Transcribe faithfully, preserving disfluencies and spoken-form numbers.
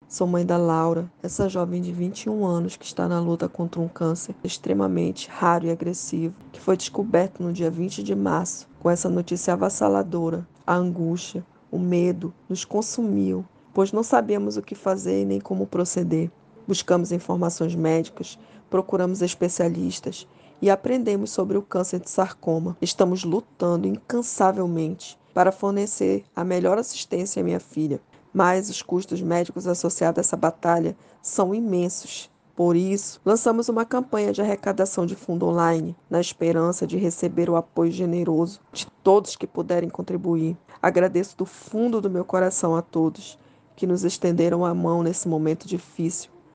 Sou mãe da Laura, essa jovem de vinte e um anos que está na luta contra um câncer extremamente raro e agressivo, que foi descoberto no dia vinte de março. Com essa notícia avassaladora, a angústia, o medo nos consumiu, pois não sabíamos o que fazer e nem como proceder. Buscamos informações médicas, procuramos especialistas e aprendemos sobre o câncer de sarcoma. Estamos lutando incansavelmente para fornecer a melhor assistência à minha filha, mas os custos médicos associados a essa batalha são imensos. Por isso, lançamos uma campanha de arrecadação de fundo online, na esperança de receber o apoio generoso de todos que puderem contribuir. Agradeço do fundo do meu coração a todos que nos estenderam a mão nesse momento difícil